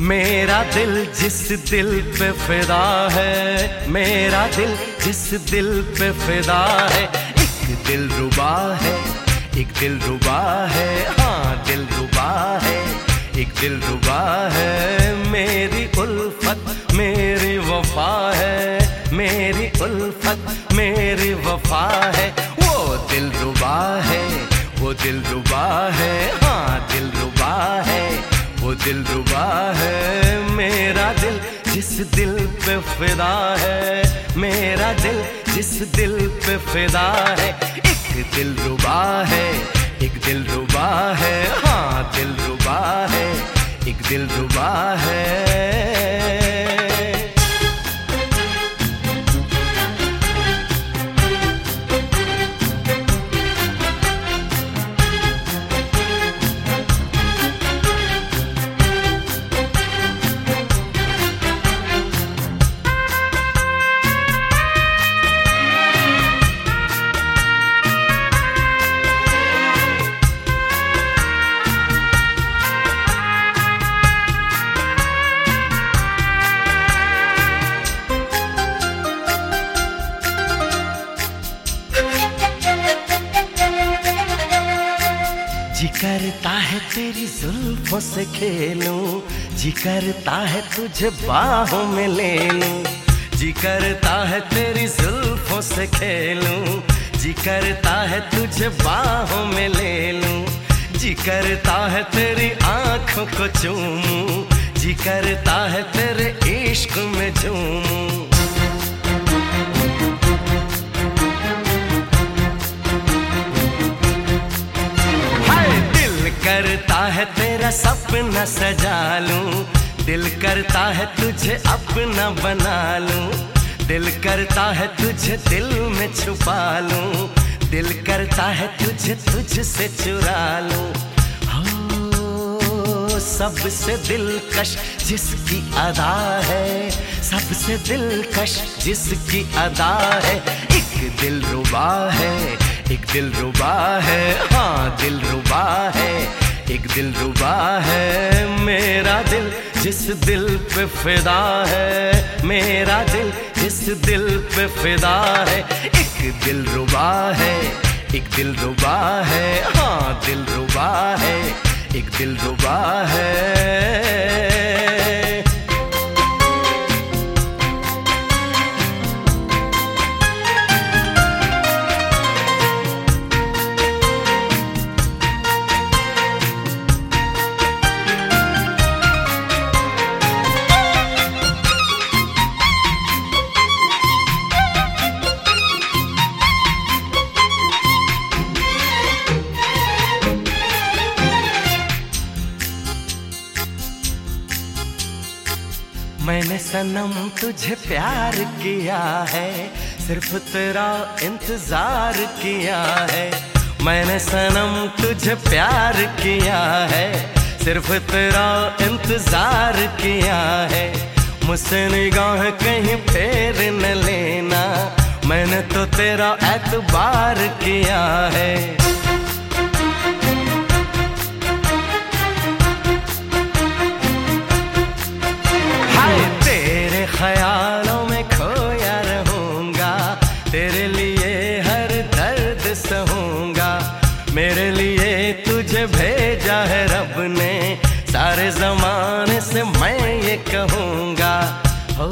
मेरा दिल जिस दिल पे फिदा है, मेरा दिल जिस दिल पे फिदा है, एक दिल रुबा है, एक दिल रुबा है, हाँ दिल रुबा है, एक दिल रुबा है। मेरी उल्फत मेरी वफा है, मेरी उल्फत मेरी वफा है। वो दिल रुबा है, वो दिल रुबा है, हाँ दिल रुबा है, वो दिल रुबा है। मेरा दिल जिस दिल पे फिदा है, मेरा दिल जिस दिल पे फिदा है, एक दिल रुबा है, एक दिल रुबा है, हाँ दिल रुबा है, एक दिल रुबा है। जी करता है तेरी जुल्फों से खेलूं, जी करता है तुझे बाहों में ले लूं, जी करता है तेरी जुल्फों से खेलूं, जी करता है तुझे बाहों में ले लूं, जी करता है तेरी आंखों को चूमूं, जी करता है तेरे इश्क में झूमूं। करता है तेरा सपना सजा लूं, दिल करता है तुझे अपना बना लूं, दिल करता है तुझे दिल में छुपा लूं, दिल करता है तुझे तुझसे चुरा लूं। हो सबसे दिलकश जिसकी अदा है, सबसे दिलकश जिसकी अदा है, एक दिल रुबा है, एक दिल रुबा है, हाँ दिल रुबा है, एक दिल रुबा है। मेरा दिल जिस दिल पे फिदा है, मेरा दिल जिस दिल पे फिदा है, एक दिल रुबा है, एक दिल रुबा है, हाँ दिल रुबा है, एक दिल रुबा है। मैंने सनम तुझे प्यार किया है, सिर्फ तेरा इंतजार किया है। मैंने सनम तुझे प्यार किया है, सिर्फ तेरा इंतजार किया है। मुझसे निगाह कहीं फेर न लेना, मैंने तो तेरा एतबार किया है। ख्यालों में खोया रहूंगा, तेरे लिए हर दर्द सहूंगा, मेरे लिए तुझे भेजा है रब ने, सारे जमाने से मैं ये कहूंगा। हो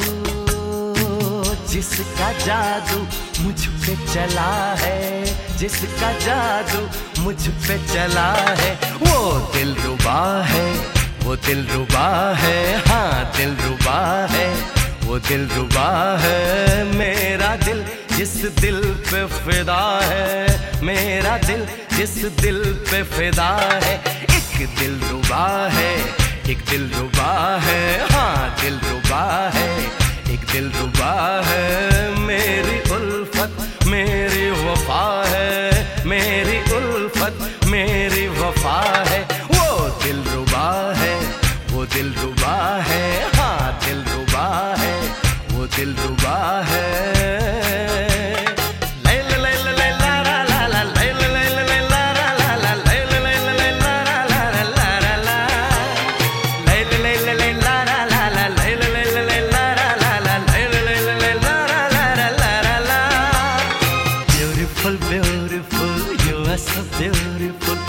जिसका जादू मुझ पे चला है, जिसका जादू मुझ पे चला है, वो दिल रुबा है, वो दिल रुबा है, हाँ दिल रुबा है, वो दिल रुबा है। मेरा दिल जिस दिल पे फिदा है, मेरा दिल जिस दिल पे फिदा है, एक दिल रुबा है, एक दिल रुबा है, हाँ दिल रुबा है, एक दिल रुबा है। मेरी उल्फत मेरी वफा है, मेरी उल्फत मेरी वफा है। वो दिल रुबा है, वो दिल रुबा है, हाँ दिल रुबा है, वो दिल रुबा है। la la beautiful, beautiful, you are so beautiful.